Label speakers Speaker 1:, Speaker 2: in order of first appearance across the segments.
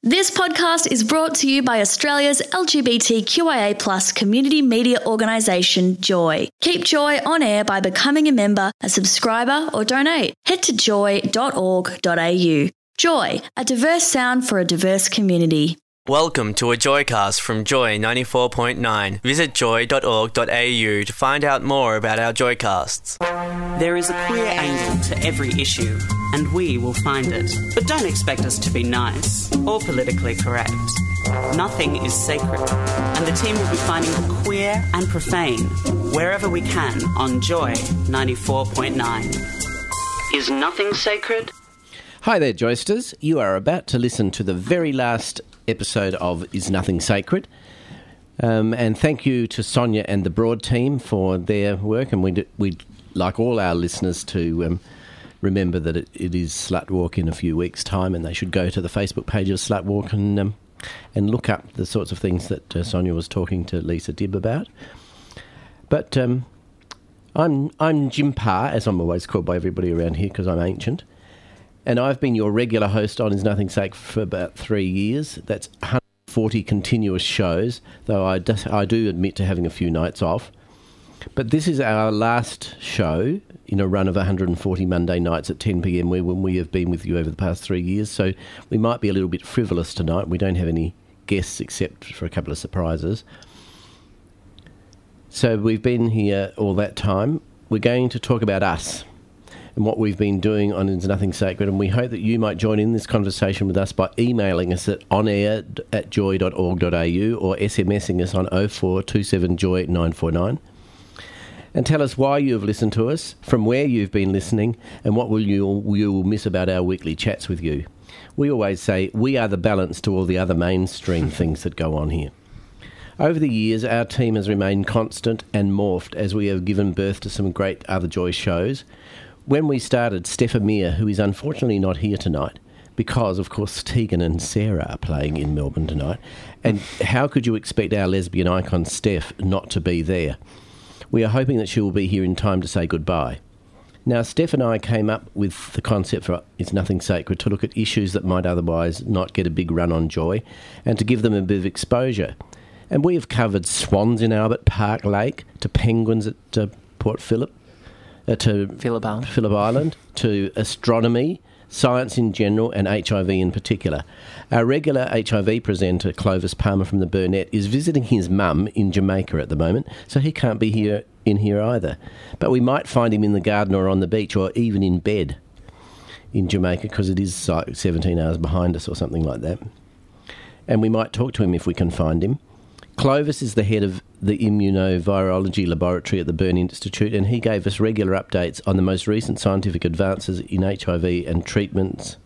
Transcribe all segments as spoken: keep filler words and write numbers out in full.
Speaker 1: This podcast is brought to you by Australia's L G B T Q I A plus community media organisation, Joy. Keep Joy on air by becoming a member, a subscriber or donate. Head to joy dot org dot a u. Joy, a diverse sound for a diverse community.
Speaker 2: Welcome to a Joycast from Joy ninety-four point nine. Visit joy dot org dot a u to find out more about our Joycasts.
Speaker 3: There is a queer angle to every issue, and we will find it. But don't expect us to be nice or politically correct. Nothing is sacred, and the team will be finding the queer and profane wherever we can on Joy ninety-four point nine. Is nothing sacred?
Speaker 4: Hi there, Joysters. You are about to listen to the very last episode of Is Nothing Sacred. Um, and thank you to Sonia and the Broad team for their work. And we'd, we'd like all our listeners to um, remember that it, it is Slut Walk in a few weeks' time, and they should go to the Facebook page of Slut Walk and, um, and look up the sorts of things that uh, Sonia was talking to Lisa Dibb about. But um, I'm, I'm Jim Parr, as I'm always called by everybody around here because I'm ancient. And I've been your regular host on Is Nothing Sacred for about three years. That's one hundred forty continuous shows, though I do, I do admit to having a few nights off. But this is our last show in a run of one hundred forty Monday nights at ten p.m. when we have been with you over the past three years. So we might be a little bit frivolous tonight. We don't have any guests except for a couple of surprises. So we've been here all that time. We're going to talk about us and what we've been doing on Is Nothing Sacred, and we hope that you might join in this conversation with us by emailing us at onair at joy dot org dot a u or SMSing us on oh four two seven joy nine four nine. And tell us why you have listened to us, from where you've been listening, and what will you, you will miss about our weekly chats with you. We always say we are the balance to all the other mainstream things that go on here. Over the years, our team has remained constant and morphed as we have given birth to some great other Joy shows. When we started, Steph Amir, who is unfortunately not here tonight, because, of course, Tegan and Sarah are playing in Melbourne tonight, and how could you expect our lesbian icon, Steph, not to be there? We are hoping that she will be here in time to say goodbye. Now, Steph and I came up with the concept for Is Nothing Sacred to look at issues that might otherwise not get a big run on Joy, and to give them a bit of exposure. And we have covered swans in Albert Park Lake, to penguins at uh, Port Phillip, Uh, to
Speaker 5: Phillip Island.
Speaker 4: Phillip Island, to astronomy, science in general, and H I V in particular. Our regular H I V presenter, Clovis Palmer from the Burnett, is visiting his mum in Jamaica at the moment, so he can't be here in here either. But we might find him in the garden or on the beach or even in bed in Jamaica, because it is like seventeen hours behind us or something like that. And we might talk to him if we can find him. Clovis is the head of the immunovirology laboratory at the Burn Institute, and he gave us regular updates on the most recent scientific advances in H I V and treatments.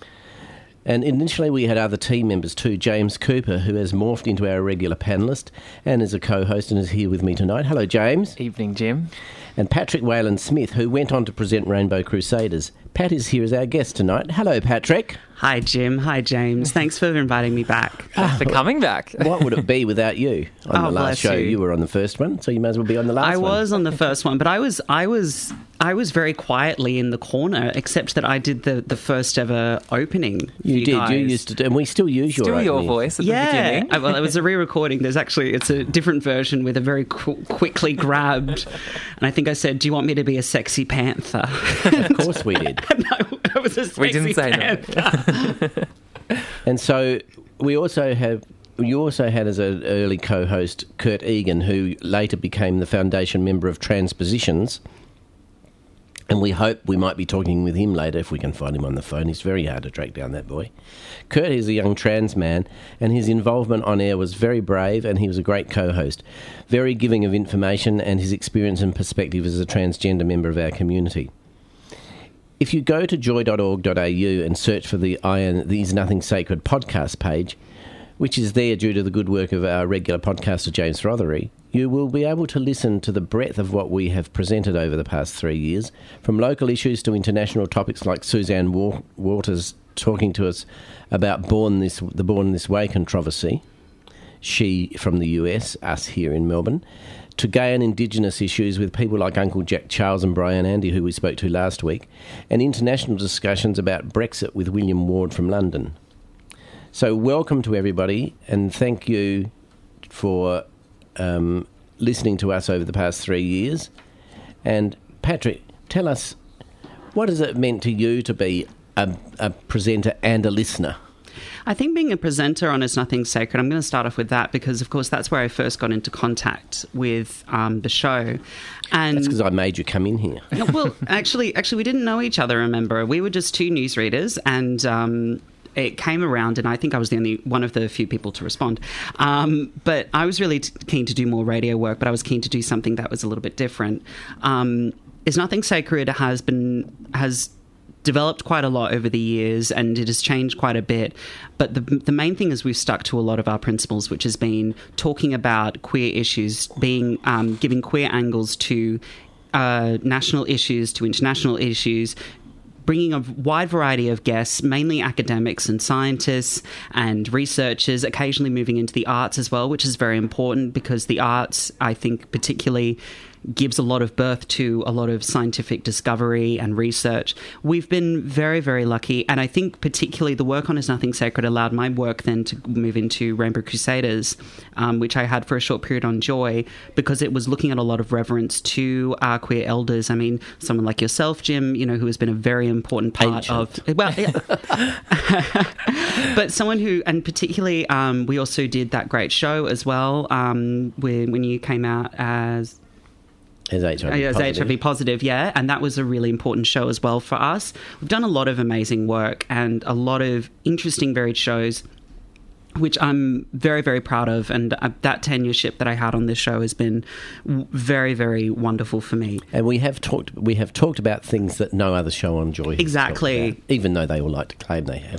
Speaker 4: And initially we had other team members too. James Cooper, who has morphed into our regular panellist and is a co-host and is here with me tonight. Hello, James.
Speaker 5: Evening, Jim.
Speaker 4: And Patrick Wayland Smith, who went on to present Rainbow Crusaders. Pat is here as our guest tonight. Hello, Patrick.
Speaker 3: Hi, Jim. Hi, James. Thanks for inviting me back.
Speaker 5: Thanks for coming back.
Speaker 4: What would it be without you on
Speaker 3: Oh,
Speaker 4: the last
Speaker 3: bless
Speaker 4: show?
Speaker 3: you.
Speaker 4: You were on the first one, so you may as well be on the last
Speaker 3: I
Speaker 4: one.
Speaker 3: was on the first one, but I was I was I was very quietly in the corner, except that I did the, the first ever opening. for
Speaker 4: You, did.
Speaker 3: guys.
Speaker 4: You used to do, and we still use your
Speaker 5: Still your
Speaker 4: opening.
Speaker 5: voice at the
Speaker 3: Yeah,
Speaker 5: beginning.
Speaker 3: I- well, it was a re-recording. There's actually it's a different version with a very qu- quickly grabbed, and I think I said, "Do you want me to be a sexy panther?"
Speaker 4: Of course we did.
Speaker 3: no, I was a sexy
Speaker 5: We didn't say
Speaker 3: panther.
Speaker 4: And so we also have, you also had as an early co-host Kurt Egan, who later became the foundation member of Transpositions. And we hope we might be talking with him later if we can find him on the phone. He's very hard to track down, that boy. Kurt is a young trans man, and his involvement on air was very brave, and he was a great co-host. Very giving of information and his experience and perspective as a transgender member of our community. If you go to joy dot org dot a u and search for the Iron, the Is Nothing Sacred podcast page, which is there due to the good work of our regular podcaster James Rothery, you will be able to listen to the breadth of what we have presented over the past three years, from local issues to international topics like Suzanne Wa- Waters talking to us about Born This, the Born This Way controversy, she from the U S, us here in Melbourne, to gay and Indigenous issues with people like Uncle Jack Charles and Brian Andy, who we spoke to last week, and international discussions about Brexit with William Ward from London. So welcome to everybody, and thank you for um, listening to us over the past three years. And Patrick, tell us, what has it meant to you to be a, a presenter and a listener?
Speaker 3: I think being a presenter on Is Nothing Sacred, I'm going to start off with that because, of course, that's where I first got into contact with um, the show. And
Speaker 4: That's because I made you come in here.
Speaker 3: No, well, actually, actually, we didn't know each other, remember? We were just two newsreaders, and um, it came around, and I think I was the only one of the few people to respond. Um, but I was really t- keen to do more radio work, but I was keen to do something that was a little bit different. Um, Is Nothing Sacred has been... has developed quite a lot over the years, and it has changed quite a bit. But the the main thing is we've stuck to a lot of our principles, which has been talking about queer issues, being um, giving queer angles to uh, national issues, to international issues, bringing a wide variety of guests, mainly academics and scientists and researchers, occasionally moving into the arts as well, which is very important because the arts, I think, particularly gives a lot of birth to a lot of scientific discovery and research. We've been very, very lucky, and I think particularly the work on Is Nothing Sacred allowed my work then to move into Rainbow Crusaders, um, which I had for a short period on Joy, because it was looking at a lot of reverence to our queer elders. I mean, someone like yourself, Jim, you know, who has been a very important part
Speaker 4: Ancient.
Speaker 3: of... Well, yeah. But someone who, and particularly, um, we also did that great show as well, um, when, when you came out as...
Speaker 4: As H I V
Speaker 3: As
Speaker 4: positive.
Speaker 3: H I V positive, yeah. And that was a really important show as well for us. We've done a lot of amazing work and a lot of interesting, varied shows, which I'm very, very proud of. And uh, that tenureship that I had on this show has been w- very, very wonderful for me.
Speaker 4: And we have talked we have talked about things that no other show on Joy has
Speaker 3: Exactly.
Speaker 4: talked about, even though they all like to claim they have.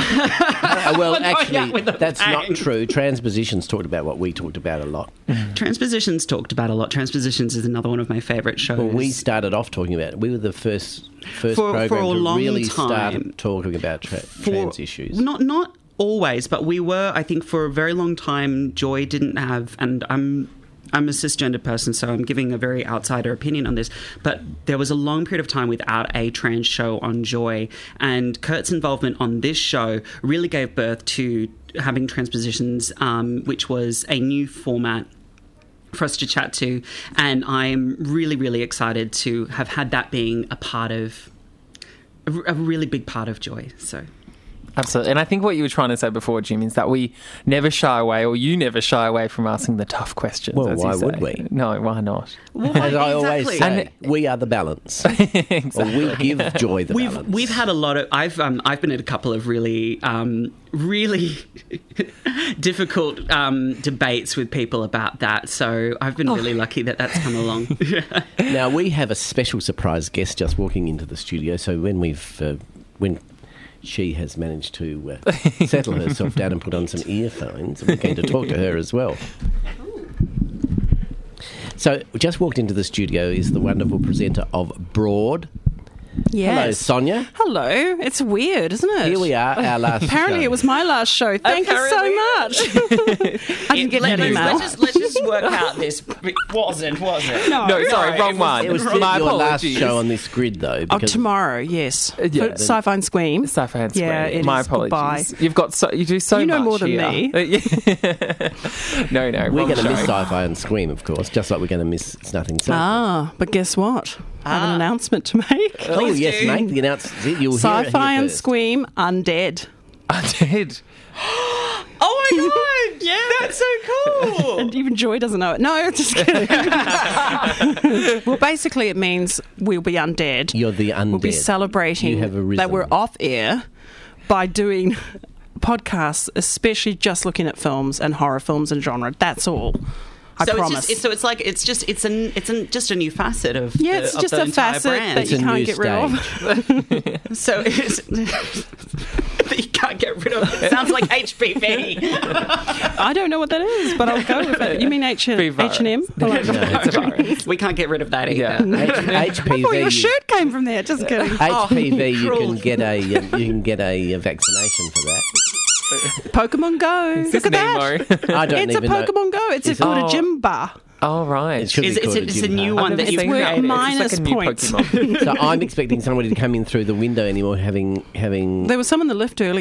Speaker 4: uh, well,
Speaker 3: Well,
Speaker 4: actually,
Speaker 3: yeah, with the
Speaker 4: that's
Speaker 3: bang.
Speaker 4: not true. Transpositions talked about what we talked about a lot.
Speaker 3: Transpositions talked about a lot. Transpositions is another one of my favourite shows.
Speaker 4: Well, we started off talking about it. We were the first first
Speaker 3: For- for
Speaker 4: program
Speaker 3: a
Speaker 4: to
Speaker 3: long
Speaker 4: really
Speaker 3: time.
Speaker 4: start talking about tra-
Speaker 3: For-
Speaker 4: trans issues.
Speaker 3: Not not always, but we were. I think for a very long time, Joy didn't have, and I'm. I'm a cisgender person, so I'm giving a very outsider opinion on this, but there was a long period of time without a trans show on Joy, and Kurt's involvement on this show really gave birth to having Transpositions, um, which was a new format for us to chat to, and I'm really, really excited to have had that being a part of, a, a really big part of Joy, so...
Speaker 5: Absolutely. And I think what you were trying to say before, Jim, is that we never shy away, or you never shy away from asking the tough questions.
Speaker 4: Well,
Speaker 5: as you
Speaker 4: why
Speaker 5: say.
Speaker 4: would we?
Speaker 5: No, why not?
Speaker 3: Well,
Speaker 4: As I always
Speaker 3: exactly.
Speaker 4: say, we are the balance. Or we give Joy the
Speaker 3: We've
Speaker 4: balance.
Speaker 3: we've had a lot of. I've um, I've been at a couple of really um, really difficult um, debates with people about that. So I've been really lucky that that's come along.
Speaker 4: Now, we have a special surprise guest just walking into the studio. So when we've uh, when she has managed to uh, settle herself down and put on some earphones, we're going to talk to her as well. So just walked into the studio is the wonderful presenter of Broad.
Speaker 6: Yes.
Speaker 4: Hello, Sonia.
Speaker 6: Hello. It's weird, isn't it?
Speaker 4: Here we are, our last
Speaker 6: Apparently
Speaker 4: show.
Speaker 6: it was my last show. Thank you so much. I didn't get
Speaker 3: Let-
Speaker 6: that
Speaker 3: let's,
Speaker 6: email.
Speaker 3: let's just let's just work out this. It wasn't, was it?
Speaker 6: No.
Speaker 5: No, sorry, wrong one.
Speaker 4: It was
Speaker 5: My
Speaker 4: your last
Speaker 5: apologies.
Speaker 4: show on this grid, though.
Speaker 6: Oh,
Speaker 4: Because
Speaker 6: tomorrow, yes.
Speaker 5: yeah.
Speaker 6: For Sci-Fi and Squeam.
Speaker 5: Sci-Fi and
Speaker 6: Yeah,
Speaker 5: Square.
Speaker 6: it
Speaker 5: My
Speaker 6: is.
Speaker 5: apologies.
Speaker 6: Goodbye.
Speaker 5: You've got so you do so
Speaker 6: You know
Speaker 5: much
Speaker 6: more than
Speaker 5: here.
Speaker 6: me.
Speaker 5: Uh, yeah. no, no,
Speaker 4: we're
Speaker 5: wrong
Speaker 4: going to
Speaker 5: show.
Speaker 4: miss Sci-Fi and Scream, of course, just like we're going to miss It's Nothing Sacred.
Speaker 6: Ah, but guess what? I have an announcement to make.
Speaker 4: Oh,
Speaker 3: Please
Speaker 4: yes,
Speaker 3: do.
Speaker 4: make the announcement. You'll hear it
Speaker 6: Sci-Fi
Speaker 4: here
Speaker 6: and
Speaker 4: first.
Speaker 6: Squeam, undead.
Speaker 5: I did.
Speaker 3: Oh my god! Yeah, that's so cool.
Speaker 6: And even Joy doesn't know it. No, just kidding. Well, basically it means we'll be undead.
Speaker 4: You're the undead.
Speaker 6: We'll be celebrating
Speaker 4: You have arisen.
Speaker 6: that we're off air by doing podcasts, especially just looking at films and horror films and genre. That's all. I
Speaker 3: so
Speaker 6: promise.
Speaker 3: it's just it's, so it's like it's just it's an it's an, just a new facet of
Speaker 6: yeah,
Speaker 3: the,
Speaker 6: it's
Speaker 3: of
Speaker 6: just
Speaker 3: the
Speaker 6: a
Speaker 3: entire
Speaker 6: facet
Speaker 3: brand.
Speaker 6: that
Speaker 4: It's
Speaker 6: you
Speaker 4: a
Speaker 6: can't
Speaker 4: new
Speaker 6: get rid of.
Speaker 3: So it's that you can't get rid of. It sounds like H P V.
Speaker 6: I don't know what that is, but I'll go with it. You mean H
Speaker 5: Be
Speaker 6: and
Speaker 5: virus.
Speaker 6: M?
Speaker 5: It's a virus.
Speaker 3: We can't get rid of that either.
Speaker 5: Yeah.
Speaker 4: H- HPV.
Speaker 6: Oh, your shirt came from there. Just kidding.
Speaker 4: H P V. You
Speaker 3: cruel.
Speaker 4: can get a um, you can get a, uh vaccination for that.
Speaker 6: Pokemon Go.
Speaker 5: Is
Speaker 6: Look
Speaker 5: this
Speaker 6: at that.
Speaker 5: Nemo?
Speaker 4: I don't
Speaker 6: It's a
Speaker 4: even know.
Speaker 6: Pokemon Go. It's
Speaker 4: Is
Speaker 6: called
Speaker 5: it?
Speaker 6: a gym bar.
Speaker 5: Oh, right.
Speaker 4: It should
Speaker 3: Is
Speaker 4: be
Speaker 3: it-
Speaker 4: called
Speaker 3: it's a- it's a
Speaker 4: gym
Speaker 3: new
Speaker 4: bar.
Speaker 3: one
Speaker 5: I've
Speaker 3: that
Speaker 5: never
Speaker 3: you've
Speaker 5: seen
Speaker 6: worth
Speaker 5: that. It's
Speaker 6: minus
Speaker 5: like a new
Speaker 6: points.
Speaker 5: Pokemon.
Speaker 4: So I'm expecting somebody to come in through the window anymore, having having.
Speaker 6: There was some in the lift earlier.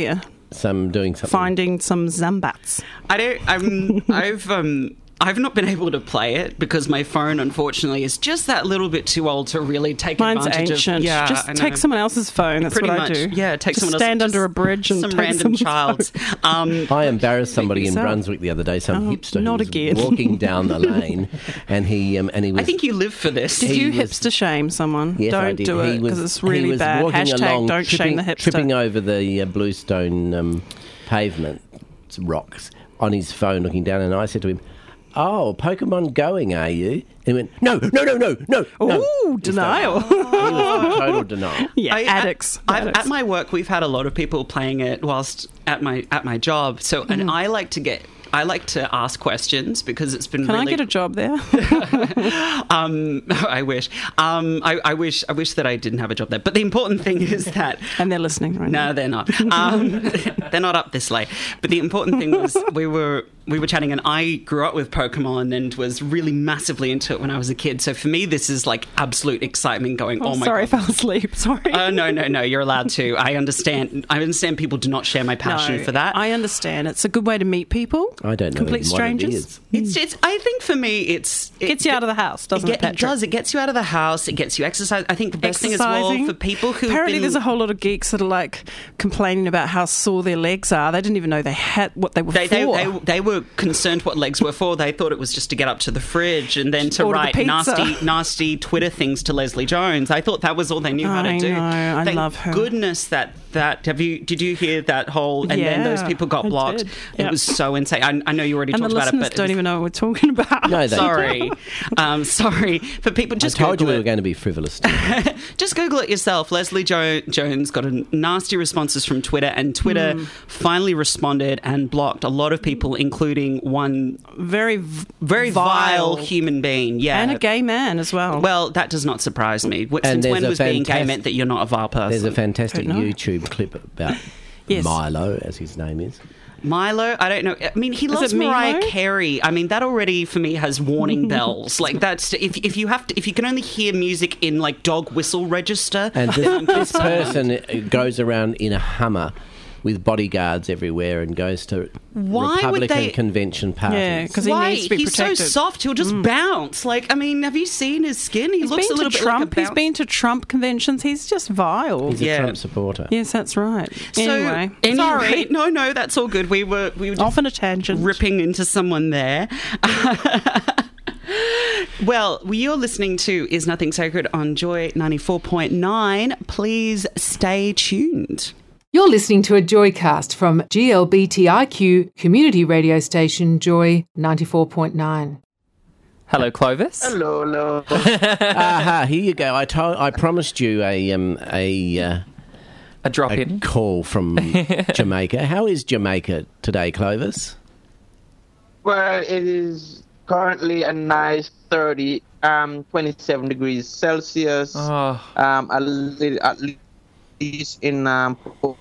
Speaker 4: some doing something.
Speaker 6: Finding some Zambats.
Speaker 3: I don't. I'm. I've. Um. I've not been able to play it because my phone, unfortunately, is just that little bit too old to really take
Speaker 6: Mine's
Speaker 3: advantage
Speaker 6: ancient.
Speaker 3: of. Yeah,
Speaker 6: just
Speaker 3: I
Speaker 6: take
Speaker 3: know.
Speaker 6: someone else's phone. That's
Speaker 3: Pretty
Speaker 6: what
Speaker 3: much,
Speaker 6: I do.
Speaker 3: Yeah, take
Speaker 6: just
Speaker 3: someone else.
Speaker 6: stand
Speaker 3: just
Speaker 6: under a bridge and
Speaker 3: some
Speaker 6: take
Speaker 3: random
Speaker 6: someone's
Speaker 3: child's. Um,
Speaker 4: I embarrassed somebody in
Speaker 6: yourself.
Speaker 4: Brunswick the other day, some
Speaker 6: Oh,
Speaker 4: hipster
Speaker 6: not
Speaker 4: who was
Speaker 6: again.
Speaker 4: walking down the lane, and he um, and he was.
Speaker 3: I think you live for this.
Speaker 6: Did
Speaker 4: He
Speaker 6: you
Speaker 4: was-
Speaker 6: hipster shame someone?
Speaker 4: Yes, I
Speaker 6: don't
Speaker 4: did.
Speaker 6: do
Speaker 4: He
Speaker 6: it
Speaker 4: was-
Speaker 6: because it's
Speaker 4: he
Speaker 6: really
Speaker 4: was
Speaker 6: bad.
Speaker 4: walking
Speaker 6: Hashtag
Speaker 4: along,
Speaker 6: don't
Speaker 4: tripping,
Speaker 6: shame the hipster.
Speaker 4: Tripping over the uh, bluestone um, pavement rocks on his phone, looking down, and I said to him, "Oh, Pokemon going, are you?" And he went, "No, no, no, no, no." no."
Speaker 6: Ooh, denial.
Speaker 4: He was in total denial.
Speaker 6: yeah,
Speaker 3: I-
Speaker 6: addicts.
Speaker 3: At, I've,
Speaker 6: addicts.
Speaker 3: at my work, we've had a lot of people playing it whilst at my at my job. So,
Speaker 6: Mm-hmm.
Speaker 3: and I like to get. I like to ask questions because it's been
Speaker 6: Can
Speaker 3: really.
Speaker 6: I get a job there?
Speaker 3: Um, I wish. Um, I, I wish. I wish that I didn't have a job there. But the important thing is that.
Speaker 6: and they're listening right now.
Speaker 3: No, they're not. Um, they're not up this late. But the important thing was we were we were chatting, and I grew up with Pokemon and was really massively into it when I was a kid. So for me, this is like absolute excitement. Going,
Speaker 6: Oh,
Speaker 3: oh my
Speaker 6: sorry, I
Speaker 3: god.
Speaker 6: fell asleep. Sorry.
Speaker 3: Oh no, no, no! You're allowed to. I understand. I understand. People do not share my passion
Speaker 6: No,
Speaker 3: for that.
Speaker 6: I understand. It's a good way to meet people.
Speaker 4: I don't know
Speaker 6: Complete
Speaker 4: even what
Speaker 6: strangers.
Speaker 4: it is.
Speaker 3: It's, it's. I think for me, it's it
Speaker 6: Gets you out of the house, doesn't
Speaker 3: it,
Speaker 6: it,
Speaker 3: get- it
Speaker 6: Patrick?
Speaker 3: does. It gets you out of the house. It gets you exercise. I think the best thing as well
Speaker 6: Exercising.
Speaker 3: for people who
Speaker 6: Apparently
Speaker 3: been,
Speaker 6: there's a whole lot of geeks that are like complaining about how sore their legs are. They didn't even know they had what they were
Speaker 3: They, they,
Speaker 6: for.
Speaker 3: they, they were concerned what legs were for. They thought it was just to get up to the fridge and then to
Speaker 6: Order the
Speaker 3: write
Speaker 6: pizza.
Speaker 3: nasty, nasty Twitter things to Leslie Jones. I thought that was all they knew how to
Speaker 6: I
Speaker 3: do.
Speaker 6: know, I
Speaker 3: Thank
Speaker 6: love her.
Speaker 3: goodness that that have you? Did you hear that whole? And then those
Speaker 6: Yeah,
Speaker 3: people got
Speaker 6: I
Speaker 3: blocked.
Speaker 6: did.
Speaker 3: It
Speaker 6: Yep.
Speaker 3: was so insane. I, I know you already
Speaker 6: and the
Speaker 3: talked about it,
Speaker 6: listeners
Speaker 3: but it
Speaker 6: don't
Speaker 3: was-
Speaker 6: even know what we're talking about.
Speaker 4: No, they
Speaker 3: Sorry, um, sorry for people. Just
Speaker 4: I told you
Speaker 3: Google
Speaker 4: we were
Speaker 3: it.
Speaker 4: going to be frivolous.
Speaker 3: Just Google it yourself. Leslie jo- Jones got a nasty responses from Twitter, and Twitter
Speaker 6: Hmm.
Speaker 3: finally responded and blocked a lot of people, including one
Speaker 6: Very, v-
Speaker 3: very vile, human being. Yeah,
Speaker 6: and a gay man as well.
Speaker 3: Well, that does not surprise me. Wh-
Speaker 4: And
Speaker 3: Since
Speaker 4: there's
Speaker 3: when
Speaker 4: a
Speaker 3: was being gay
Speaker 4: fantas-
Speaker 3: meant that you're not a vile person?
Speaker 4: There's a fantastic
Speaker 6: Don't know.
Speaker 4: YouTube clip about
Speaker 6: Yes.
Speaker 4: Milo, as his name is.
Speaker 3: Milo, I don't know. I mean, he
Speaker 6: Is
Speaker 3: loves
Speaker 6: it Milo?
Speaker 3: Mariah Carey. I mean, that already for me has warning bells. Like that's if if you have to if you can only hear music in like dog whistle register.
Speaker 4: And this, this person goes around in a Hummer with bodyguards everywhere and goes to
Speaker 3: Why would
Speaker 4: Republican
Speaker 3: they-
Speaker 4: convention parties.
Speaker 6: Yeah, 'cause he
Speaker 3: Why?
Speaker 6: needs to be
Speaker 3: He's
Speaker 6: protected.
Speaker 3: so soft. He'll just bounce. Like I mean, have you seen his skin? He
Speaker 6: He's
Speaker 3: looks
Speaker 6: been
Speaker 3: a little
Speaker 6: to
Speaker 3: bit
Speaker 6: Trump.
Speaker 3: like a
Speaker 6: He's
Speaker 3: bounce.
Speaker 6: been to Trump conventions. He's just vile.
Speaker 4: He's a
Speaker 3: Yeah.
Speaker 4: Trump supporter.
Speaker 6: Yes, that's right.
Speaker 3: So,
Speaker 6: Anyway,
Speaker 3: anyway,
Speaker 6: sorry.
Speaker 3: no, no, that's all good. We were we were just
Speaker 6: Off on a tangent.
Speaker 3: ripping into someone there. Well, you're listening to Is Nothing Sacred on Joy ninety-four point nine. Please stay tuned.
Speaker 7: You're listening to a Joycast from G L B T I Q community radio station Joy ninety-four point nine.
Speaker 5: Hello, Clovis.
Speaker 8: Hello, hello.
Speaker 4: Aha, here you go. I told, I promised you a um, a, uh,
Speaker 5: A drop
Speaker 4: a
Speaker 5: in.
Speaker 4: call from Jamaica. How is Jamaica today, Clovis?
Speaker 8: Well, it is currently a nice thirty, um, twenty-seven degrees Celsius.
Speaker 5: Oh,
Speaker 8: Um, a little, at least in um,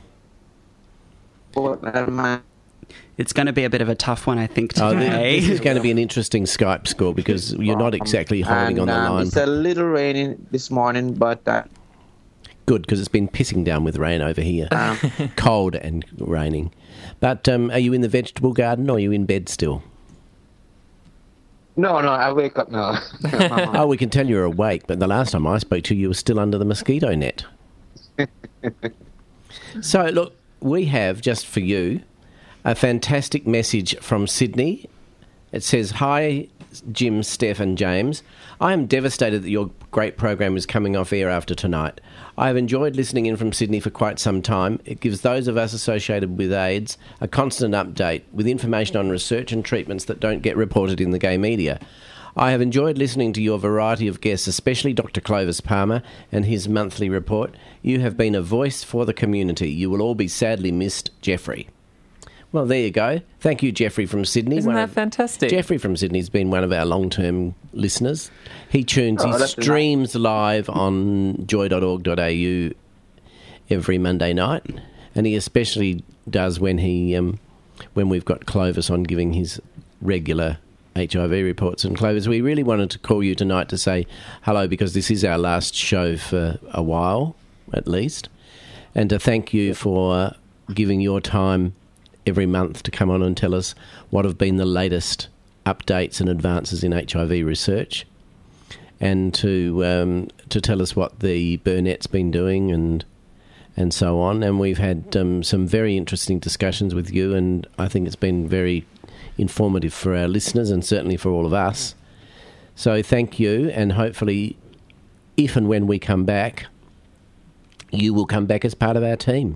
Speaker 8: Portland.
Speaker 3: It's going to be a bit of a tough one, I think,
Speaker 4: Oh,
Speaker 3: today.
Speaker 4: this, this is going to be an interesting Skype score because you're not exactly holding
Speaker 8: and,
Speaker 4: on the
Speaker 8: um,
Speaker 4: line.
Speaker 8: It's a little rainy this morning, but uh,
Speaker 4: Good, because it's been pissing down with rain over here. Cold and raining. But um, are you in the vegetable garden or are you in bed still?
Speaker 8: no, no, I wake up now.
Speaker 4: Oh, we can tell you're awake, but the last time I spoke to you, you were still under the mosquito net. So, look, we have, just for you, a fantastic message from Sydney. It says, "Hi, Jim, Steph and James. I am devastated that your great program is coming off air after tonight. I have enjoyed listening in from Sydney for quite some time. It gives those of us associated with AIDS a constant update with information on research and treatments that don't get reported in the gay media. I have enjoyed listening to your variety of guests, especially Doctor Clovis Palmer and his monthly report. You have been a voice for the community. You will all be sadly missed, Jeffrey." Well, there you go. Thank you, Jeffrey from Sydney.
Speaker 5: isn't
Speaker 4: One
Speaker 5: that
Speaker 4: of-
Speaker 5: fantastic?
Speaker 4: Jeffrey from Sydney's been one of our long-term listeners. He tunes,
Speaker 8: Oh,
Speaker 4: he
Speaker 8: that's nice.
Speaker 4: streams live on joy dot org dot a u every Monday night, and he especially does when he um, when we've got Clovis on giving his regular H I V reports. And Clovis, we really wanted to call you tonight to say hello because this is our last show for a while, at least, and to thank you for giving your time every month to come on and tell us what have been the latest updates and advances in H I V research, and to um, to tell us what the Burnett's been doing and and so on. And we've had um, some very interesting discussions with you, and I think it's been very informative for our listeners and certainly for all of us. So thank you, and hopefully, if and when we come back, you will come back as part of our team.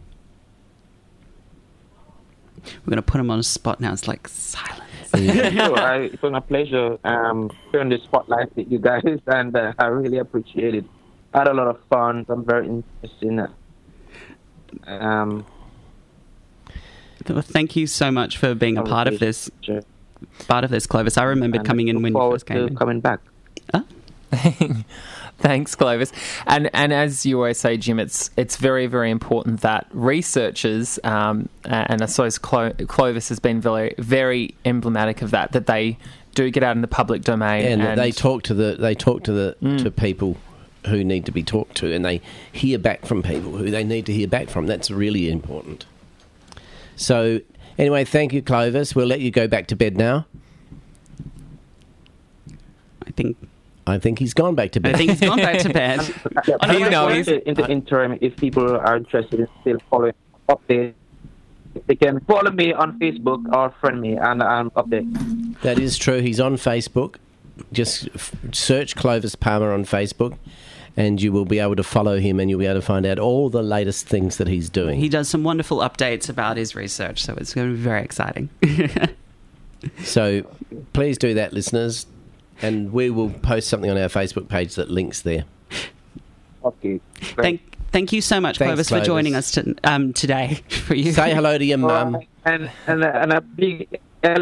Speaker 3: We're going to put him on a spot now. It's like silence.
Speaker 8: So, I, it's been a pleasure um, sharing the spotlight with you guys, and uh, I really appreciate it. I had a lot of fun. I'm very interested in it. Um,
Speaker 3: well, thank you so much for being a part of this.
Speaker 8: Sure.
Speaker 3: Part of this, Clovis. I remember
Speaker 8: and
Speaker 3: coming in when you first came
Speaker 8: to
Speaker 3: in.
Speaker 8: Coming back.
Speaker 3: Huh?
Speaker 5: Thanks, Clovis. And and as you always say, Jim, it's it's very, very important that researchers, um, and I suppose Clo- Clovis has been very, very emblematic of that, that they do get out in the public domain.
Speaker 4: And,
Speaker 5: and
Speaker 4: they talk to the they talk to the
Speaker 5: Mm.
Speaker 4: to people who need to be talked to, and they hear back from people who they need to hear back from. That's really important. So anyway, thank you, Clovis. We'll let you go back to bed now.
Speaker 3: I think
Speaker 4: I think he's gone back to bed.
Speaker 3: I think he's gone back to bed.
Speaker 8: I
Speaker 5: You know, he's-
Speaker 8: in the interim, if people are interested in still following updates, they can follow me on Facebook or friend me and um, update.
Speaker 4: That is true. He's on Facebook. Just f- search Clovis Palmer on Facebook, and you will be able to follow him, and you'll be able to find out all the latest things that he's doing.
Speaker 3: He does some wonderful updates about his research, so it's going to be very exciting.
Speaker 4: So please do that, listeners, and we will post something on our Facebook page that links there.
Speaker 8: Okay. Great.
Speaker 3: Thank, thank you so much,
Speaker 4: Thanks,
Speaker 3: Clovis,
Speaker 4: Clovis.
Speaker 3: for joining us to, um, today. For you,
Speaker 4: Say hello to your mum.
Speaker 8: And, and, a- and a big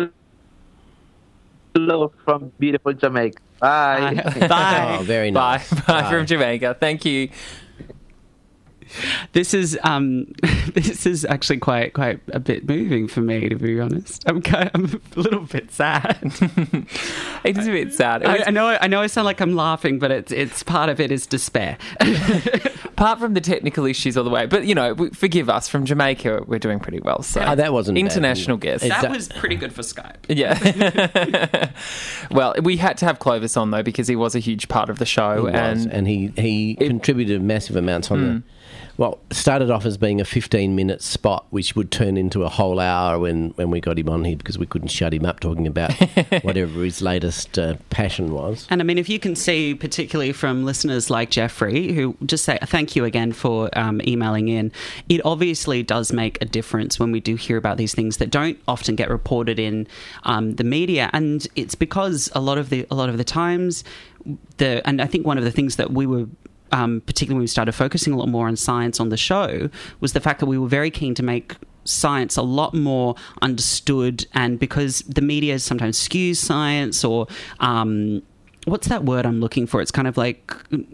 Speaker 8: hello from beautiful Jamaica. Bye.
Speaker 3: Bye.
Speaker 4: Oh, very
Speaker 5: Bye.
Speaker 4: nice.
Speaker 5: Bye from Jamaica. Thank you.
Speaker 3: This is um, this is actually quite quite a bit moving for me, to be honest. I'm kind I'm a little bit sad.
Speaker 5: It is a bit sad. It
Speaker 3: I,
Speaker 5: was-
Speaker 3: I know I know I sound like I'm laughing, but it's it's part of it is despair.
Speaker 5: apart from the technical issues all the way, but you know, w- forgive us, from Jamaica, we're doing pretty well. So
Speaker 4: Oh, that wasn't bad.
Speaker 5: international guest.
Speaker 4: It's-
Speaker 3: That
Speaker 4: that-
Speaker 3: was pretty good for Skype.
Speaker 5: Yeah. Well, we had to have Clovis on though because he was a huge part of the show,
Speaker 4: He was,
Speaker 5: and
Speaker 4: and he, he contributed massive amounts on the... Well, started off as being a fifteen-minute spot, which would turn into a whole hour when, when we got him on here because we couldn't shut him up talking about whatever his latest uh, passion was.
Speaker 3: And I mean, if you can see, particularly from listeners like Jeffrey, who just say thank you again for um, emailing in, it obviously does make a difference when we do hear about these things that don't often get reported in um, the media, and it's because a lot of the a lot of the times, the and I think one of the things that we were. Um, particularly when we started focusing a lot more on science on the show, was the fact that we were very keen to make science a lot more understood, and because the media sometimes skews science, or um, what's that word I'm looking for? It's kind of like...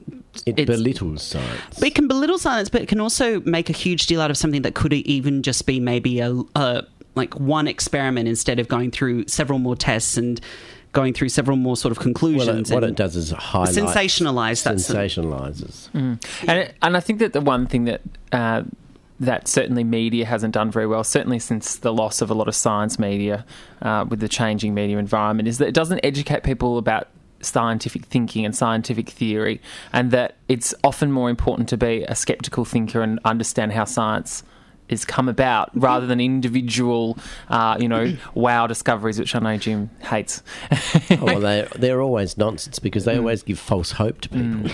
Speaker 4: It
Speaker 3: it's-
Speaker 4: belittles science.
Speaker 3: It can belittle science, but it can also make a huge deal out of something that could even just be maybe a, a like one experiment instead of going through several more tests and going through several more sort of conclusions.
Speaker 4: Well, it, what
Speaker 3: and
Speaker 4: it does is highlight...
Speaker 3: sensationalise that.
Speaker 4: Sensationalises.
Speaker 5: and it, and I think that the one thing that uh, that certainly media hasn't done very well, certainly since the loss of a lot of science media uh, with the changing media environment, is that it doesn't educate people about scientific thinking and scientific theory, and that it's often more important to be a skeptical thinker and understand how science is come about rather than individual, uh, you know, wow discoveries, which I know Jim hates.
Speaker 4: Oh, well, they, they're always nonsense because they always give false hope to people.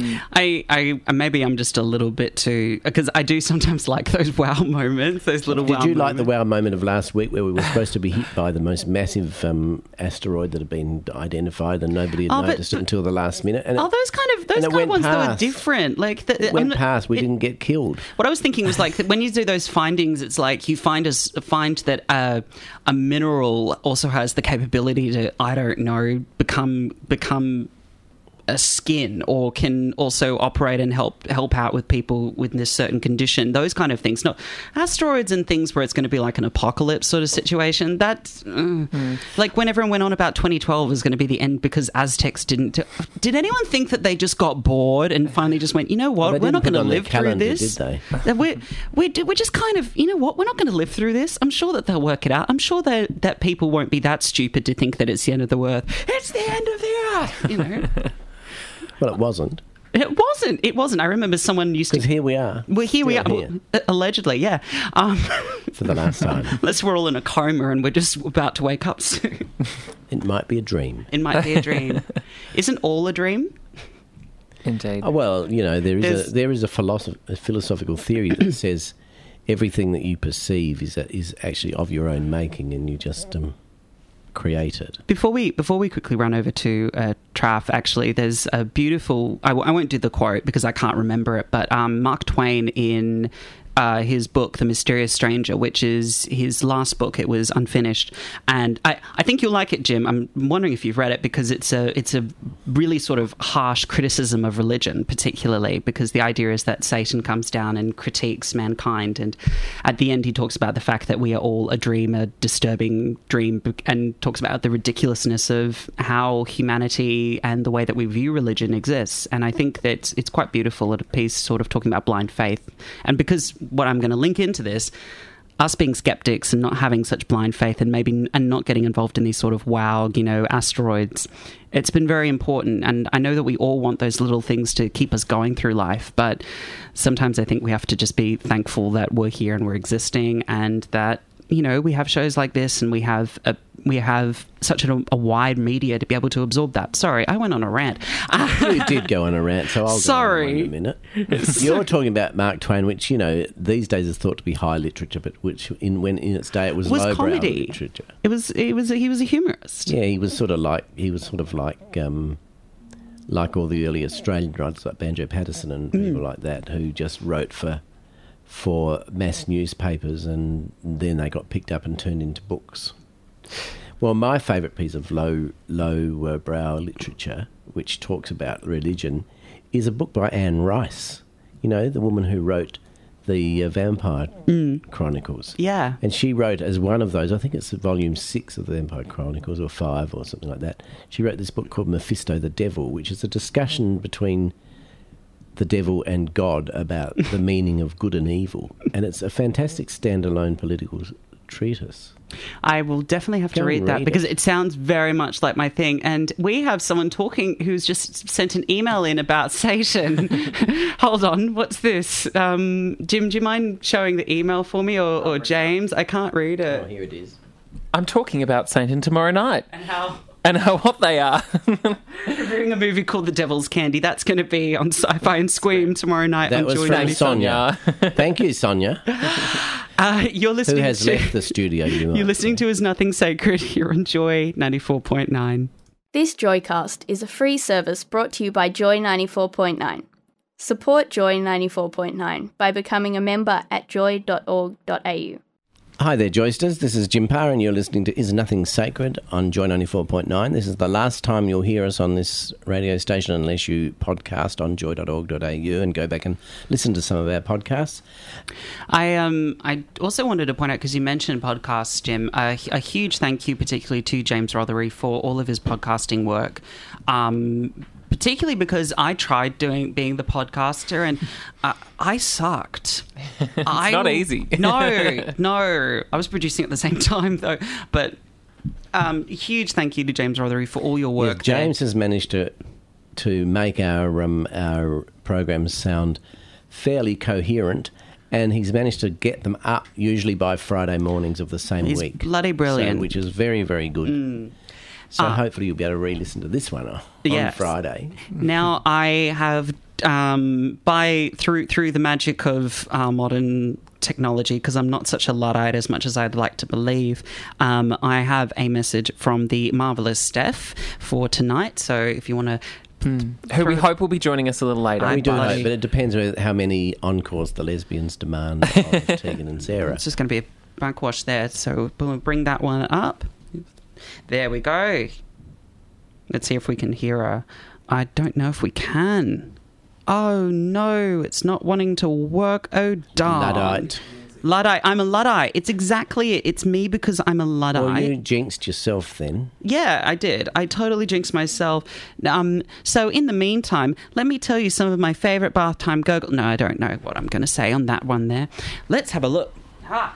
Speaker 3: I, I maybe I'm just a little bit too, because I do sometimes like those wow moments, those little
Speaker 4: Did
Speaker 3: wow
Speaker 4: you like the
Speaker 3: moments.
Speaker 4: wow moment of last week where we were supposed to be hit by the most massive um, asteroid that had been identified and nobody had
Speaker 3: Oh, but-
Speaker 4: noticed it until the last minute? And it,
Speaker 3: Oh, those kind of those
Speaker 4: and it
Speaker 3: kind of
Speaker 4: went
Speaker 3: ones that were
Speaker 4: past.
Speaker 3: different. Like the,
Speaker 4: it went
Speaker 3: I'm not-
Speaker 4: past. We
Speaker 3: it-
Speaker 4: didn't get killed.
Speaker 3: What I was thinking was like that when you do those findings, it's like you find a, s- find that uh, a mineral also has the capability to, I don't know, become become a skin or can also operate and help help out with people with this certain condition, those kind of things. Not asteroids and things where it's going to be like an apocalypse sort of situation. That's uh, mm. like when everyone went on about twenty twelve was going to be the end because Aztecs didn't. Do, did anyone think that they just got bored and finally just went, you know what,
Speaker 4: well,
Speaker 3: we're not going to live through
Speaker 4: calendar,
Speaker 3: this?
Speaker 4: Did they?
Speaker 3: We're, we're, we're just kind of, you know what, we're not going to live through this. I'm sure that they'll work it out. I'm sure that, that people won't be that stupid to think that it's the end of the earth. It's the end of the earth, you know.
Speaker 4: Well, it wasn't.
Speaker 3: It wasn't. It wasn't. I remember someone used to...
Speaker 4: Because here we are.
Speaker 3: Well, here we are.
Speaker 4: Here.
Speaker 3: Well, allegedly, yeah. Um,
Speaker 4: For the last time.
Speaker 3: Unless we're all in a coma and we're just about to wake up soon.
Speaker 4: It might be a dream.
Speaker 3: It might be a dream. Isn't all a dream?
Speaker 5: Indeed.
Speaker 4: Oh, well, you know, there is
Speaker 3: There's-
Speaker 4: a there is a, philosoph- a philosophical theory that says everything that you perceive is is actually of your own making, and you just um, create it.
Speaker 3: Before we before we quickly run over to uh, Traff, actually, there's a beautiful... I, w- I won't do the quote because I can't remember it, but um, Mark Twain in... Uh, his book, The Mysterious Stranger, which is his last book. It was unfinished. And I, I think you'll like it, Jim. I'm wondering if you've read it because it's a it's a really sort of harsh criticism of religion, particularly because the idea is that Satan comes down and critiques mankind. And at the end, he talks about the fact that we are all a dream, a disturbing dream, and talks about the ridiculousness of how humanity and the way that we view religion exists. And I think that it's quite beautiful at a piece sort of talking about blind faith. And because what I'm going to link into this, us being skeptics and not having such blind faith and maybe and not getting involved in these sort of wow, you know, asteroids, it's been very important. And I know that we all want those little things to keep us going through life, but sometimes I think we have to just be thankful that we're here and we're existing, and that, you know, we have shows like this and we have a we have such a, a wide media to be able to absorb that. Sorry, I went on a rant.
Speaker 4: You did go on a rant, so I'll
Speaker 3: Sorry.
Speaker 4: go on in a minute. You're talking about Mark Twain, which, you know, these days is thought to be high literature, but which in when in its day it was,
Speaker 3: was
Speaker 4: lowbrow
Speaker 3: comedy.
Speaker 4: literature.
Speaker 3: It was. It was. A, he was a humorist.
Speaker 4: Yeah, he was sort of like he was sort of like um, like all the early Australian writers like Banjo Patterson and people mm. like that who just wrote for for mass newspapers, and then they got picked up and turned into books. Well, my favourite piece of low low uh, brow literature, which talks about religion, is a book by Anne Rice. You know, the woman who wrote the uh, Vampire mm. Chronicles.
Speaker 3: Yeah.
Speaker 4: And she wrote as one of those, I think it's volume six of the Vampire Chronicles, or five or something like that. She wrote this book called Mephisto the Devil, which is a discussion between the devil and God about the meaning of good and evil. And it's a fantastic standalone political treatise.
Speaker 3: I will definitely have to read that because it sounds very much like my thing. And we have someone talking who's just sent an email in about Satan. Hold on, what's this? Um, Jim, do you mind showing the email for me, or, or James? I can't read it.
Speaker 4: Oh, here it is.
Speaker 5: I'm talking about Satan tomorrow night.
Speaker 3: And how...
Speaker 5: And how what they are.
Speaker 3: Reviewing a movie called The Devil's Candy. That's going to be on Sci-Fi and Scream tomorrow night.
Speaker 4: That
Speaker 3: on
Speaker 4: was
Speaker 3: Joy
Speaker 4: from
Speaker 3: ninety-four.
Speaker 4: Sonia. Thank you, Sonia.
Speaker 3: Uh, you're listening
Speaker 4: Who has
Speaker 3: to,
Speaker 4: left the studio. You
Speaker 3: You're listening to Is Nothing Sacred here on Joy ninety-four point nine.
Speaker 1: This Joycast is a free service brought to you by Joy ninety-four point nine. Support Joy ninety-four point nine by becoming a member at joy dot org dot a u.
Speaker 4: Hi there, Joysters. This is Jim Parr, and you're listening to Is Nothing Sacred on Joy ninety-four point nine. This is the last time you'll hear us on this radio station unless you podcast on joy dot org dot a u and go back and listen to some of our podcasts.
Speaker 3: I um I also wanted to point out, because you mentioned podcasts, Jim, a, a huge thank you particularly to James Rothery for all of his podcasting work. Um Particularly because I tried doing being the podcaster and uh, I sucked.
Speaker 5: It's
Speaker 3: I,
Speaker 5: not easy.
Speaker 3: no, no. I was producing at the same time though. But um, huge thank you to James Rothery for all your work.
Speaker 4: Yeah, James
Speaker 3: there.
Speaker 4: has managed to to make our um, our programs sound fairly coherent, and he's managed to get them up usually by Friday mornings of the same
Speaker 3: He's
Speaker 4: week.
Speaker 3: bloody brilliant.
Speaker 4: So, which is very, very good.
Speaker 3: Mm.
Speaker 4: So
Speaker 3: Uh,
Speaker 4: hopefully you'll be able to re-listen to this one on
Speaker 3: yes.
Speaker 4: Friday.
Speaker 3: Now I have, um, by through through the magic of uh, modern technology, because I'm not such a Luddite as much as I'd like to believe, um, I have a message from the marvellous Steph for tonight. So if you want to...
Speaker 5: Mm. Who we hope will be joining us a little later.
Speaker 3: I
Speaker 4: We do
Speaker 3: bloody-
Speaker 4: hope, but it depends on how many encores the lesbians demand of Tegan and Sarah.
Speaker 3: It's just going to be a backwash there. So we'll bring that one up. There we go. Let's see if we can hear a, I don't know if we can. Oh, no, it's not wanting to work. Oh, darn.
Speaker 4: Luddite.
Speaker 3: Luddite. I'm a Luddite. It's exactly it. It's me because I'm a Luddite.
Speaker 4: Well, you jinxed yourself then.
Speaker 3: Yeah, I did. I totally jinxed myself. Um, so in the meantime, let me tell you some of my favourite bath time gurgle. No, I don't know what I'm going to say on that one there. Let's have a look. Ha.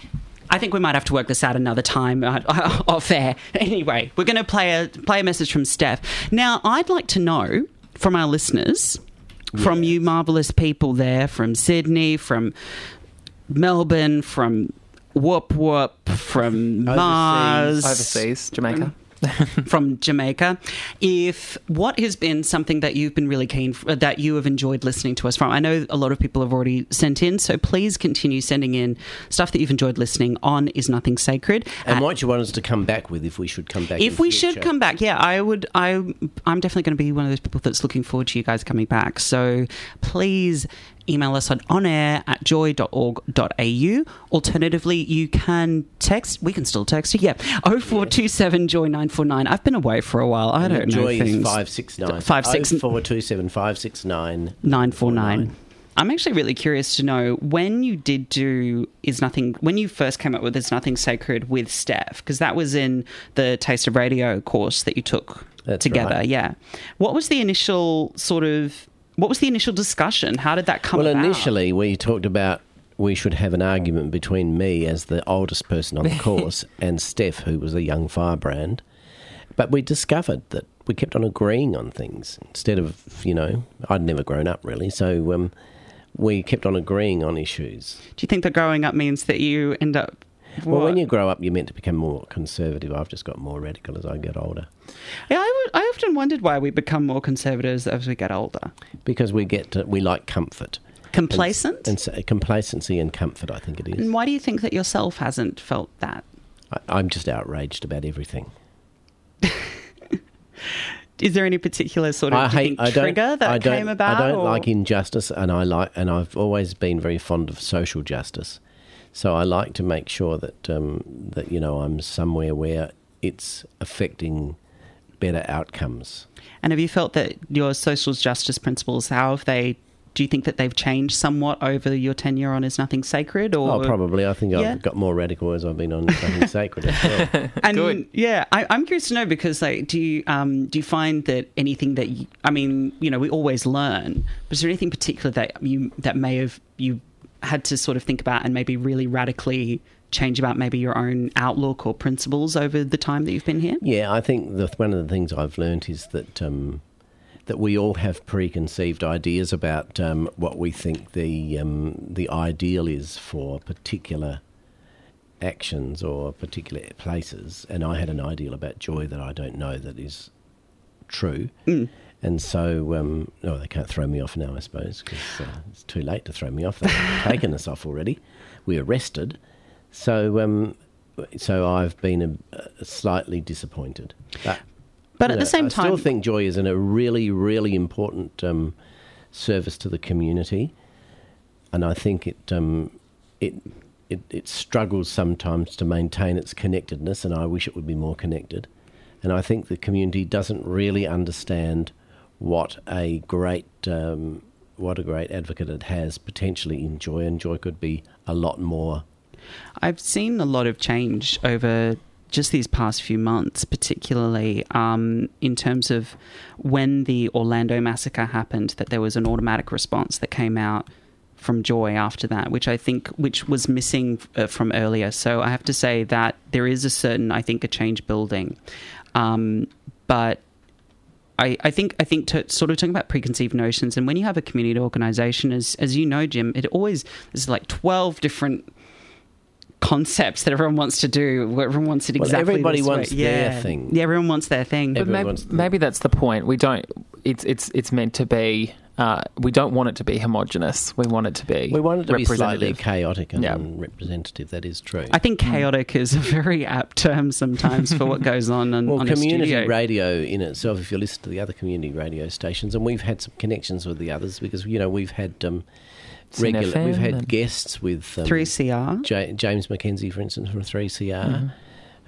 Speaker 3: I think we might have to work this out another time uh, off air. Anyway, we're going to play a play a message from Steph. Now, I'd like to know from our listeners, yeah. from you marvellous people there, from Sydney, from Melbourne, from Whoop Whoop, from
Speaker 5: Overseas.
Speaker 3: Mars.
Speaker 5: Overseas, Jamaica.
Speaker 3: From Jamaica. If what has been something that you've been really keen for, that you have enjoyed listening to us from? I know a lot of people have already sent in, so please continue sending in stuff that you've enjoyed listening on Is Nothing Sacred.
Speaker 4: And
Speaker 3: uh,
Speaker 4: what you want us to come back with, if we should come back.
Speaker 3: If
Speaker 4: in
Speaker 3: we
Speaker 4: future.
Speaker 3: should come back, yeah, I would. I I'm definitely going to be one of those people that's looking forward to you guys coming back. So please email us on onair at joy dot org dot a u. Alternatively, you can text. We can still text you. Yeah. oh four two seven joy nine four nine. I've been away for a while. I don't
Speaker 4: Joy
Speaker 3: know things.
Speaker 4: is five six nine.
Speaker 3: Five six
Speaker 4: oh four two seven five six nine
Speaker 3: nine four nine. I'm actually really curious to know when you did do Is Nothing, when you first came up with Is Nothing Sacred with Steph, because that was in the Taste of Radio course that you took
Speaker 4: That's
Speaker 3: together.
Speaker 4: right.
Speaker 3: Yeah. What was the initial sort of, what was the initial discussion? How did that come
Speaker 4: well,
Speaker 3: about?
Speaker 4: Well, initially we talked about we should have an argument between me as the oldest person on the course and Steph, who was a young firebrand. But we discovered that we kept on agreeing on things instead of, you know, I'd never grown up really, so um, we kept on agreeing on issues.
Speaker 3: Do you think that growing up means that you end up... What?
Speaker 4: Well, when you grow up, you're meant to become more conservative. I've just got more radical as I get older.
Speaker 3: Yeah, I, would, I often wondered why we become more conservatives as we get older.
Speaker 4: Because we get to, we like comfort.
Speaker 3: Complacent?
Speaker 4: And, and so, complacency and comfort, I think it is.
Speaker 3: And why do you think that yourself hasn't felt that?
Speaker 4: I, I'm just outraged about everything.
Speaker 3: Is there any particular sort of
Speaker 4: I hate,
Speaker 3: think,
Speaker 4: I don't,
Speaker 3: trigger that
Speaker 4: I don't,
Speaker 3: came about?
Speaker 4: I don't
Speaker 3: or?
Speaker 4: like injustice, and I like, and I've always been very fond of social justice. So I like to make sure that um, that you know I'm somewhere where it's affecting better outcomes.
Speaker 3: And have you felt that your social justice principles, how have they? Do you think that they've changed somewhat over your tenure on Is Nothing Sacred? Or
Speaker 4: oh, probably. I think
Speaker 3: yeah.
Speaker 4: I've got more radical as I've been on Is Nothing Sacred as well.
Speaker 3: And
Speaker 5: Good.
Speaker 3: yeah, I, I'm curious to know because, like, do you um, do you find that anything that you, I mean, you know, we always learn. But is there anything particular that you that may have you had to sort of think about and maybe really radically change about maybe your own outlook or principles over the time that you've been here?
Speaker 4: Yeah, I think the, one of the things I've learnt is that um, that we all have preconceived ideas about um, what we think the um, the ideal is for particular actions or particular places. And I had an ideal about joy that I don't know that is true. Mm. And so, um, no, they can't throw me off now, I suppose, because uh, it's too late to throw me off. They've taken us off already. We're arrested. So, um, so I've been a, a slightly disappointed. But,
Speaker 3: but at
Speaker 4: know,
Speaker 3: the same
Speaker 4: I
Speaker 3: time,
Speaker 4: I still think joy is in a really, really important um, service to the community, and I think it um, it, it it struggles sometimes to maintain its connectedness, and I wish it would be more connected. And I think the community doesn't really understand what a great um, what a great advocate it has potentially in joy, and joy could be a lot more.
Speaker 3: I've seen a lot of change over just these past few months, particularly um, in terms of when the Orlando massacre happened, that there was an automatic response that came out from Joy after that, which I think which was missing uh, from earlier. So I have to say that there is a certain, I think, a change building. Um, but I, I think I think to, sort of talking about preconceived notions, and when you have a community organisation, as as you know, Jim, it always there's like twelve different concepts that everyone wants to do. Everyone wants it exactly.
Speaker 4: Well, everybody
Speaker 3: this
Speaker 4: wants
Speaker 3: way.
Speaker 4: their
Speaker 3: yeah.
Speaker 4: thing.
Speaker 3: Yeah, everyone wants their thing.
Speaker 5: But maybe,
Speaker 4: wants the-
Speaker 5: maybe that's the point. We don't. It's it's it's meant to be. Uh, we don't want it to be homogenous. We want it to be.
Speaker 4: We want it to be slightly
Speaker 5: representative.
Speaker 4: chaotic and
Speaker 5: Yeah.
Speaker 4: representative. That is true.
Speaker 3: I think chaotic is a very apt term sometimes for what goes on on,
Speaker 4: Well,
Speaker 3: on a
Speaker 4: community
Speaker 3: studio.
Speaker 4: radio in itself, if you listen to the other community radio stations, and we've had some connections with the others because, you know, we've had um,
Speaker 5: Sin
Speaker 4: regular,
Speaker 5: F M
Speaker 4: we've had
Speaker 5: and-
Speaker 4: guests with um,
Speaker 3: three C R.
Speaker 4: J- James Mackenzie, for instance, from three C R,
Speaker 5: Mm-hmm.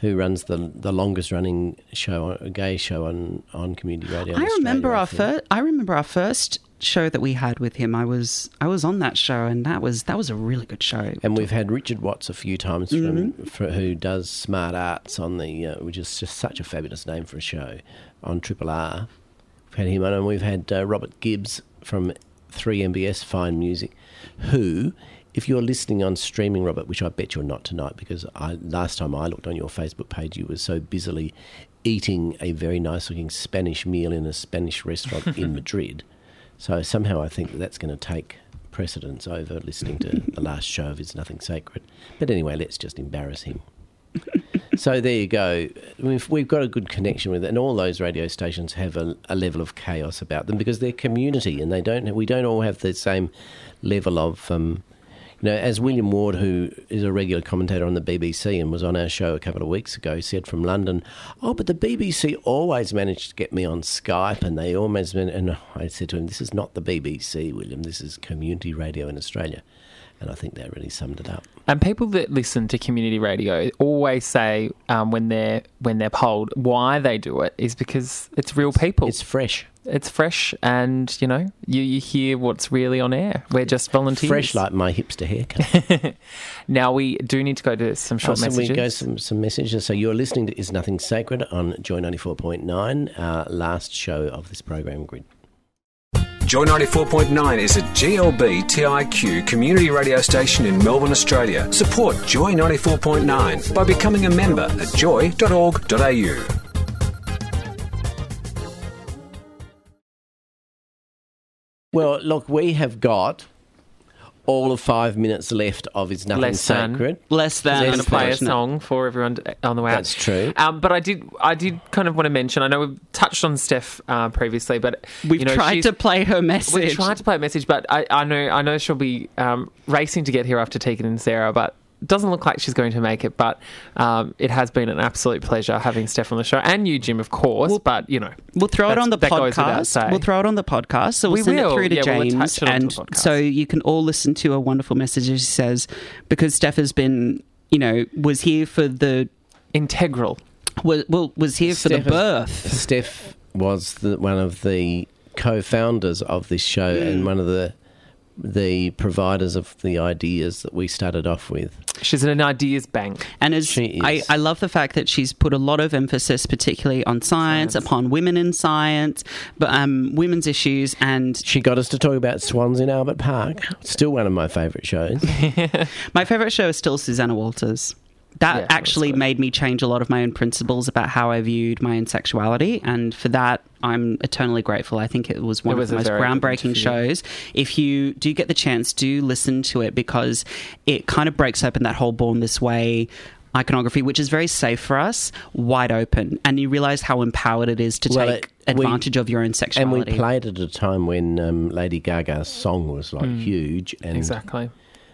Speaker 4: who runs the the longest running show, a gay show on, on community radio. in
Speaker 3: I remember
Speaker 4: Australia, I
Speaker 3: our
Speaker 4: think.
Speaker 3: first. I remember our first show that we had with him. I was I was on that show, and that was that was a really good show.
Speaker 4: And we've had Richard Watts a few times from
Speaker 3: Mm-hmm.
Speaker 4: for, who does Smart Arts on the, uh, which is just such a fabulous name for a show, on Triple R. We've had him on, and we've had uh, Robert Gibbs from three M B S Fine Music, who, if you're listening on streaming, Robert, which I bet you're not tonight, because I, last time I looked on your Facebook page, you were so busily eating a very nice-looking Spanish meal in a Spanish restaurant in Madrid. So somehow I think that that's going to take precedence over listening to the last show of Is Nothing Sacred. But anyway, let's just embarrass him. So there you go. We've, we've got a good connection with it, and all those radio stations have a, a level of chaos about them because they're community, and they don't. We don't all have the same level of, um, you know, as William Ward, who is a regular commentator on the B B C and was on our show a couple of weeks ago, said from London, "Oh, but the B B C always managed to get me on Skype, and they always." And I said to him, "This is not the B B C, William. This is community radio in Australia." And I think that really summed it up.
Speaker 5: And people that listen to community radio always say um, when they're when they're polled why they do it is because it's real people.
Speaker 4: It's fresh.
Speaker 5: It's fresh, and you know you, you hear what's really on air. We're just volunteers.
Speaker 4: Fresh like my hipster haircut.
Speaker 5: Now we do need to go to some short
Speaker 4: oh, so
Speaker 5: messages.
Speaker 4: we go some some messages. So you're listening to Is Nothing Sacred on Joy ninety-four point nine, our last show of this program grid.
Speaker 9: Joy ninety-four point nine is a G L B T I Q community radio station in Melbourne, Australia. Support Joy ninety-four point nine by becoming a member at joy dot org dot a u.
Speaker 4: Well, look, we have got all of five minutes left of Is Nothing
Speaker 5: Less than.
Speaker 4: Sacred.
Speaker 3: Less than.
Speaker 5: I'm going to play a
Speaker 3: unfortunate.
Speaker 5: song for everyone to, on the way out.
Speaker 4: That's true.
Speaker 5: Um, but I did, I did kind of want to mention. I know we've touched on Steph uh, previously, but
Speaker 3: We've
Speaker 5: you know,
Speaker 3: tried
Speaker 5: she's-
Speaker 3: to play her message.
Speaker 5: We've tried to play a message, but I, I know, I know she'll be um, racing to get here after Tegan and Sarah, but. Doesn't look like she's going to make it, but um, it has been an absolute pleasure having Steph on the show, and you, Jim, of course.
Speaker 3: We'll-
Speaker 5: but you know,
Speaker 3: We'll throw it
Speaker 5: that's-
Speaker 3: on the
Speaker 5: that goes without
Speaker 3: podcast.
Speaker 5: saying.
Speaker 3: We'll throw it on the podcast. So we'll
Speaker 5: We
Speaker 3: send
Speaker 5: will.
Speaker 3: it through to
Speaker 5: Yeah, we'll
Speaker 3: James,
Speaker 5: attach it onto
Speaker 3: and
Speaker 5: the podcast.
Speaker 3: so you can all listen to a wonderful message. She says, because Steph has been, you know, was here for the
Speaker 5: integral.
Speaker 3: was well was here for the
Speaker 4: Steph is-
Speaker 3: birth.
Speaker 4: Steph was the, one of the co-founders of this show
Speaker 3: Mm.
Speaker 4: and one of the the providers of the ideas that we started off with.
Speaker 5: She's an ideas bank.
Speaker 3: And as
Speaker 4: She is.
Speaker 3: I, I love the fact that she's put a lot of emphasis, particularly on science,
Speaker 5: Science.
Speaker 3: upon women in science, but um, women's issues, and
Speaker 4: She got us to talk about swans in Albert Park. Still one of my favourite shows.
Speaker 3: my favourite show is still Susanna Walters. That
Speaker 5: Yeah, that was
Speaker 3: actually
Speaker 5: good.
Speaker 3: made me change a lot of my own principles about how I viewed my own sexuality, and for that, I'm eternally grateful. I think it was one
Speaker 5: It
Speaker 3: of
Speaker 5: was
Speaker 3: the
Speaker 5: a
Speaker 3: most
Speaker 5: very good
Speaker 3: groundbreaking
Speaker 5: interview.
Speaker 3: shows. If you do get the chance, do listen to it, because it kind of breaks open that whole Born This Way iconography, which is very safe for us, wide open, and you realise how empowered it is to
Speaker 4: Well,
Speaker 3: take
Speaker 4: it- we-
Speaker 3: advantage of your own
Speaker 4: And
Speaker 3: sexuality.
Speaker 4: we played at a time when um, Lady Gaga's song was like huge, and
Speaker 5: Exactly.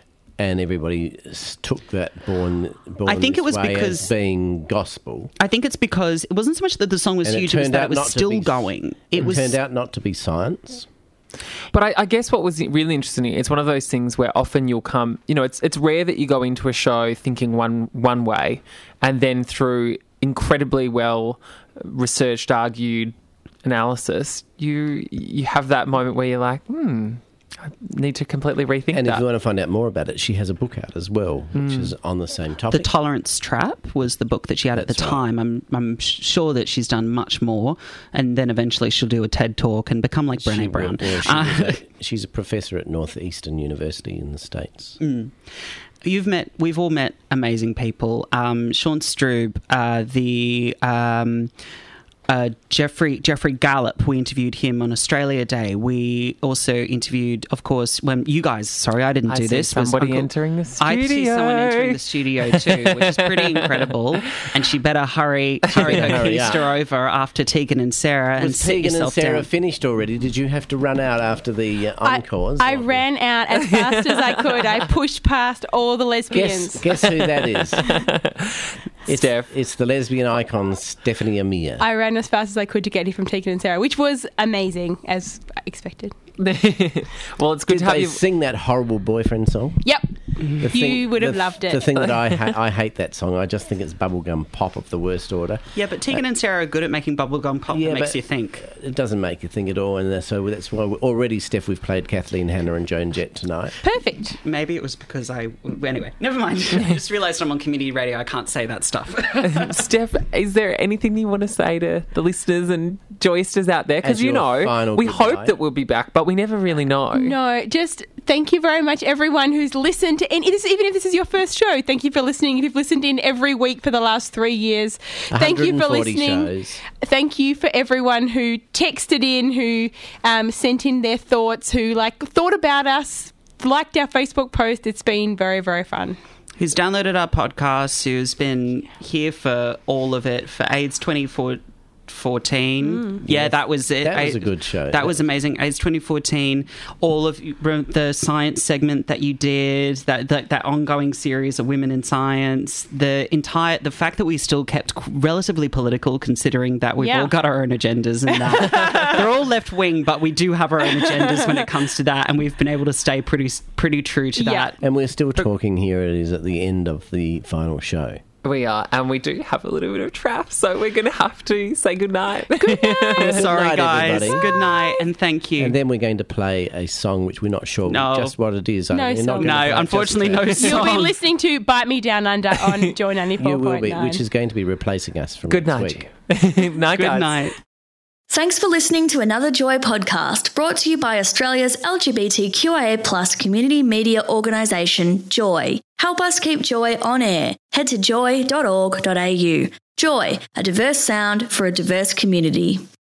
Speaker 4: and everybody s- took that born. born
Speaker 3: I think it
Speaker 4: This
Speaker 3: was
Speaker 4: Way
Speaker 3: because-
Speaker 4: as being gospel.
Speaker 3: I think it's because it wasn't so much that the song was
Speaker 4: And
Speaker 3: huge, it was
Speaker 4: turned
Speaker 3: that
Speaker 4: out
Speaker 3: it was
Speaker 4: not to
Speaker 3: still
Speaker 4: be-
Speaker 3: going. It was
Speaker 4: turned out not to be science.
Speaker 5: But I, I guess what was really interesting, it's one of those things where often you'll come, you know, it's it's rare that you go into a show thinking one one way, and then through incredibly well researched, argued analysis, you you have that moment where you're like, hmm, I need to completely rethink
Speaker 4: And
Speaker 5: that.
Speaker 4: if you want to find out more about it, she has a book out as well, which is on the same
Speaker 3: The
Speaker 4: topic.
Speaker 3: Tolerance Trap was the book that she had at the
Speaker 4: That's right.
Speaker 3: time. I'm I'm sh- sure that she's done much more, and then eventually she'll do a TED Talk and become like
Speaker 4: She
Speaker 3: Brené
Speaker 4: will-
Speaker 3: Brown.
Speaker 4: well, she
Speaker 3: Uh,
Speaker 4: was a- she's a professor at Northeastern University in the States.
Speaker 3: You've met, we've all met amazing people. Um, Sean Strube, uh, the um, uh, Jeffrey Jeffrey Gallup, we interviewed him on Australia Day. We also interviewed, of course, when you guys, sorry, I didn't
Speaker 5: I
Speaker 3: do
Speaker 5: see
Speaker 3: this. was
Speaker 5: somebody
Speaker 3: Uncle-
Speaker 5: entering the studio.
Speaker 3: I see someone entering the studio too, which is pretty incredible. And she better hurry, hurry her
Speaker 4: Hurry
Speaker 3: keister
Speaker 4: up.
Speaker 3: over after Tegan and Sarah and
Speaker 4: Was
Speaker 3: sit
Speaker 4: Tegan and
Speaker 3: yourself
Speaker 4: Sarah
Speaker 3: down.
Speaker 4: finished already? Did you have to run out after the uh,
Speaker 10: I,
Speaker 4: encores?
Speaker 10: I
Speaker 4: Or-
Speaker 10: ran out as fast as I could. I pushed past all the lesbians.
Speaker 4: Guess, guess who that is? It's,
Speaker 5: Steph.
Speaker 4: it's the lesbian icon Stephanie Amir.
Speaker 10: I ran as fast as I could to get here from Tegan and Sarah, which was amazing, as expected.
Speaker 5: Well, it's good
Speaker 4: Did
Speaker 5: to have
Speaker 4: they
Speaker 5: you.
Speaker 4: sing that horrible boyfriend song?
Speaker 10: Yep.
Speaker 4: The
Speaker 10: You would have
Speaker 4: the,
Speaker 10: loved it.
Speaker 4: The thing that I ha- I hate that song. I just think it's bubblegum pop of the worst order.
Speaker 3: Yeah, but Tegan and Sarah are good at making bubblegum pop
Speaker 4: Yeah,
Speaker 3: that makes
Speaker 4: but
Speaker 3: you think.
Speaker 4: It doesn't make you think at all, and so that's why we, already, Steph, we've played Kathleen Hanna and Joan Jett tonight.
Speaker 10: Perfect.
Speaker 3: Maybe it was because I... Anyway, never mind. I just realised I'm on community radio. I can't say that stuff.
Speaker 5: Steph, is there anything you want to say to the listeners and Joysters out there? Because,
Speaker 4: As
Speaker 5: you
Speaker 4: your
Speaker 5: know,
Speaker 4: final
Speaker 5: we
Speaker 4: goodbye.
Speaker 5: hope that we'll be back, but we never really know.
Speaker 10: No, just thank you very much, everyone who's listened. And it is, even if this is your first show, thank you for listening. If you've listened in every week for the last three years, thank you for
Speaker 4: one hundred forty
Speaker 10: listening.
Speaker 4: shows.
Speaker 10: Thank you for everyone who texted in, who um, sent in their thoughts, who like thought about us, liked our Facebook post. It's been very, very fun.
Speaker 3: Who's downloaded our podcast, who's been here for all of it, for AIDS twenty fourteen. Mm. Yeah,
Speaker 4: Yes.
Speaker 3: that was it.
Speaker 4: That was
Speaker 3: A-
Speaker 4: a good show.
Speaker 3: That was amazing. AIDS twenty fourteen, all of the science segment that you did, that, that that ongoing series of Women in Science, the entire, the fact that we still kept relatively political, considering that we've
Speaker 10: Yeah.
Speaker 3: all got our own agendas and that. They're all left wing, but we do have our own agendas when it comes to that, and we've been able to stay pretty pretty true to
Speaker 10: Yeah.
Speaker 3: that.
Speaker 4: And we're still talking here. It is at the end of the final show.
Speaker 5: We are, and we do have a little bit of trap, so we're going to have to say goodnight.
Speaker 3: I'm sorry,
Speaker 4: night,
Speaker 3: guys.
Speaker 4: everybody.
Speaker 3: Good night, and thank you.
Speaker 4: And then we're going to play a song which we're not sure
Speaker 3: No.
Speaker 4: just what it is.
Speaker 10: No
Speaker 4: We're not
Speaker 10: song.
Speaker 4: going to
Speaker 3: No,
Speaker 4: play it
Speaker 3: unfortunately,
Speaker 4: just
Speaker 3: no
Speaker 4: yet.
Speaker 10: You'll be
Speaker 3: Song.
Speaker 10: listening to Bite Me Down Under on Joy ninety-four
Speaker 4: You
Speaker 10: point nine.
Speaker 4: will be, which is going to be replacing us from
Speaker 5: Good
Speaker 4: next
Speaker 5: night.
Speaker 4: week.
Speaker 5: Night,
Speaker 3: Good
Speaker 5: guys.
Speaker 3: night.
Speaker 1: Thanks for listening to another Joy podcast brought to you by Australia's L G B T Q I A plus community media organisation, Joy. Help us keep Joy on air. Head to joy dot org dot a u. Joy, a diverse sound for a diverse community.